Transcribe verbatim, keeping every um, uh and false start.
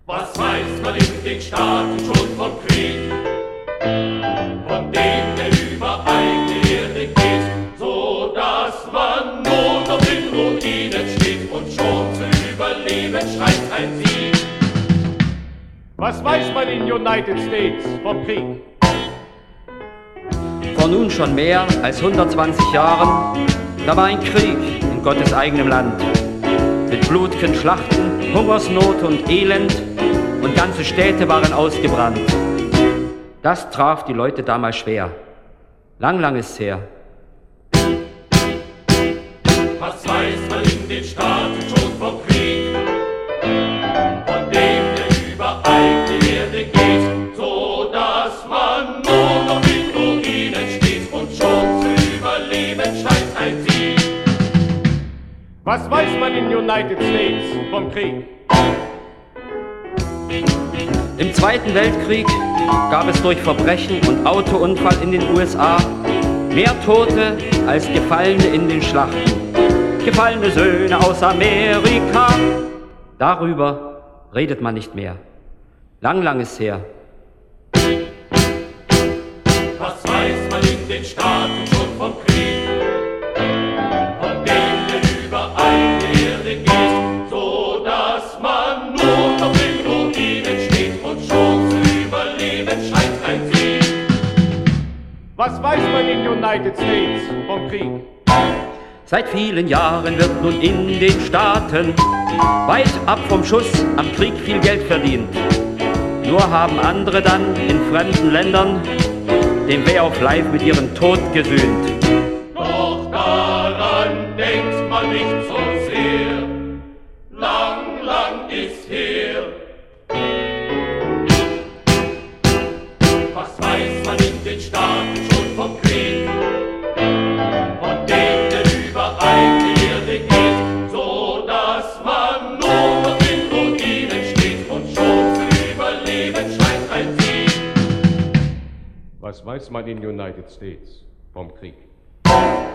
Was weiß man in den Staaten schon vom Krieg, von dem der über eine Erde geht, so dass man nur noch in Ruinen steht und schon zu überleben schreit ein Sieg. Was weiß man in United States vom Krieg? Vor nun schon mehr als hundertzwanzig Jahren, da war ein Krieg in Gottes eigenem Land. Mit blutigen Schlachten, Hungersnot und Elend, und ganze Städte waren ausgebrannt. Das traf die Leute damals schwer. Lang, lang ist's her. Was weiß man in den Staaten schon vom Krieg, von dem der über eine Erde geht, so dass man nur noch in Ruinen steht und schon zu überleben scheint ein Sieg. Was weiß man in United States vom Krieg? Im Zweiten Weltkrieg gab es durch Verbrechen und Autounfall in den U S A mehr Tote als Gefallene in den Schlachten. Gefallene Söhne aus Amerika. Darüber redet man nicht mehr. Lang, lang ist her. Was weiß man in den Staaten schon vom Krieg, von dem der über eine Erde geht, so dass man nur noch in Ruinen steht und schon zu überleben scheint ein Sieg. Was weiß man in United States vom Krieg? Seit vielen Jahren wird nun in den Staaten weit ab vom Schuss am Krieg viel Geld verdient. Nur haben andere dann in fremden Ländern den Way of Life mit ihrem Tod gesühnt. Doch daran denkt man nicht so sehr, lang, lang ist her. Was weiß man in den Staaten schon vom Krieg, von dem der über eine Erde geht, so dass man nur noch in Ruinen steht und schon zu überleben scheint ein Sieg. Was weiß man in United States vom Krieg?